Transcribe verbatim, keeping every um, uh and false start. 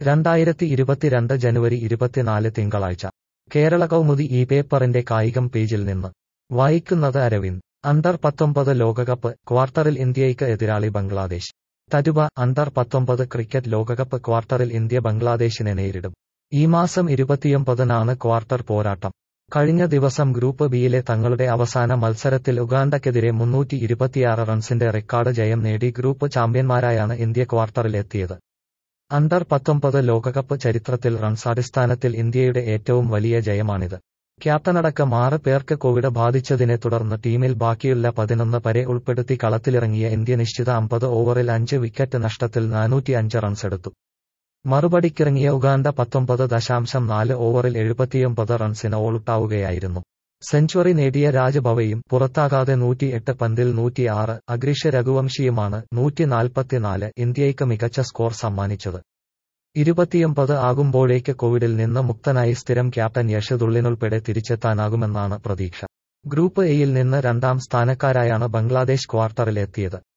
രണ്ടായിരത്തി ഇരുപത്തിരണ്ട് ജനുവരി ഇരുപത്തിനാല് തിങ്കളാഴ്ച കേരള കൗമുദി ഈ പേപ്പറിന്റെ കായികം പേജിൽ നിന്ന് വായിക്കുന്നത് അരവിന്ദ്. അണ്ടർ പത്തൊമ്പത് ലോകകപ്പ് ക്വാർട്ടറിൽ ഇന്ത്യയ്ക്ക് എതിരാളി ബംഗ്ലാദേശ്. തരുവ. അണ്ടർ പത്തൊമ്പത് ക്രിക്കറ്റ് ലോകകപ്പ് ക്വാർട്ടറിൽ ഇന്ത്യ ബംഗ്ലാദേശിനെ നേരിടും. ഈ മാസം ഇരുപത്തിയൊമ്പതിനാണ് ക്വാർട്ടർ പോരാട്ടം. കഴിഞ്ഞ ദിവസം ഗ്രൂപ്പ് ബിയിലെ തങ്ങളുടെ അവസാന മത്സരത്തിൽ ഉഗാണ്ടയ്ക്കെതിരെ മുന്നൂറ്റി ഇരുപത്തിയാറ് റൺസിന്റെ റെക്കോർഡ് ജയം നേടി ഗ്രൂപ്പ് ചാമ്പ്യന്മാരായാണ് ഇന്ത്യ ക്വാർട്ടറിൽ എത്തിയത്. അണ്ടർ പത്തൊമ്പത് ലോകകപ്പ് ചരിത്രത്തിൽ റൺസ് അടിസ്ഥാനത്തിൽ ഇന്ത്യയുടെ ഏറ്റവും വലിയ ജയമാണിത്. ക്യാപ്റ്റനടക്കം ആറ് പേർക്ക് കോവിഡ് ബാധിച്ചതിനെ തുടർന്ന് ടീമിൽ ബാക്കിയുള്ള പതിനൊന്ന് പേരെ ഉൾപ്പെടുത്തി കളത്തിലിറങ്ങിയ ഇന്ത്യ നിശ്ചിത അമ്പത് ഓവറിൽ അഞ്ച് വിക്കറ്റ് നഷ്ടത്തിൽ നാനൂറ്റി അഞ്ച് റൺസെടുത്തു. മറുപടിക്കിറങ്ങിയ ഉഗാണ്ട പത്തൊമ്പത് ദശാംശം നാല് ഓവറിൽ എഴുപത്തിയൊമ്പത് റൺസിന് ഓളുട്ടാവുകയായിരുന്നു. സെഞ്ചുറി നേടിയ രാജഭവയും പുറത്താകാതെ നൂറ്റിയെട്ട് പന്തിൽ നൂറ്റിയാറ് അഗ്രിഷ് രഘുവംശിയുമാണ് നൂറ്റി നാൽപ്പത്തിനാല് ഇന്ത്യയ്ക്ക് മികച്ച സ്കോർ സമ്മാനിച്ചത്. ഇരുപത്തിയൊമ്പത് ആകുമ്പോഴേക്ക് കോവിഡിൽ നിന്ന് മുക്തനായി സ്ഥിരം ക്യാപ്റ്റൻ യശുദുള്ളിനുൾപ്പെടെ തിരിച്ചെത്താനാകുമെന്നാണ് പ്രതീക്ഷ. ഗ്രൂപ്പ് എയിൽ നിന്ന് രണ്ടാം സ്ഥാനക്കാരായാണ് ബംഗ്ലാദേശ് ക്വാർട്ടറിലെത്തിയത്.